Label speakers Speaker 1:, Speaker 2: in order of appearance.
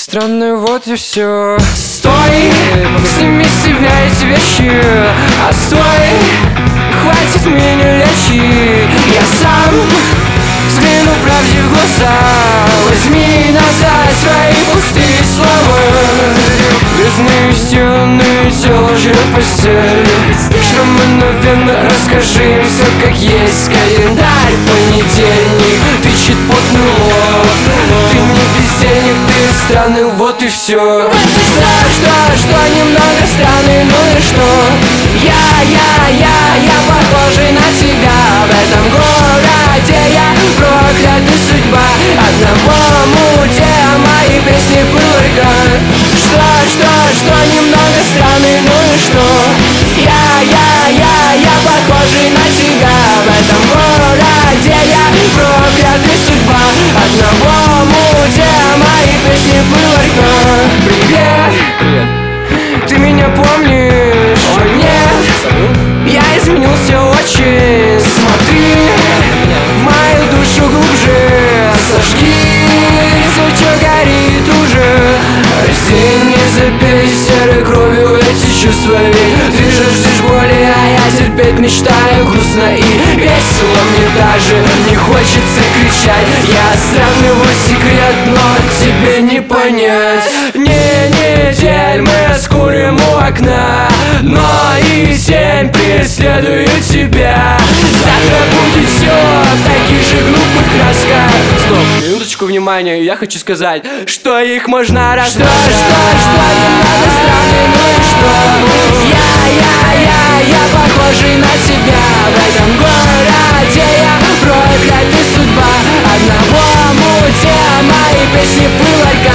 Speaker 1: Странно, вот и все. Стой, сними с себя эти вещи. А стой, хватит меня лечи. Я сам взгляну правде в глаза. Возьми назад свои пустые слова. Грязные стены, тело жрет постель. Шрамы на венах, расскажи им все как есть. Календарь, понедельник, тычет потный лоб. Ты не бездельник, ты странный, вот и все. Что, немного странный, ну и что? Я похожий на тебя. В этом городе я проклятый судьба. Одного муте мои песни пылка. Что, немного странный, ну и что? Я похожий на тебя. В этом городе я проклятый судьба. Одного муте мои песни пылка. Привет, ты меня помнишь? Ой, нет, я изменился очень. Смотри в мою душу глубже. Сожги все, что горит уже. Раздень, не запей серой кровью эти чувства. Ты же ждешь боли, а я терпеть мечтаю. Грустно и весело, мне даже не хочется кричать. Я странный вот секрет, но тебе не понять. Не недель мы скурим у окна, но и тень преследует тебя. Завтра будет все в таких же глупых красках. Стоп, минуточку внимания, я хочу сказать, что их можно раздать. Что, немного странный, ну и что? Я похожий на тебя. В этом городе я проклятый судьба. Одного муте мои песни пыларка.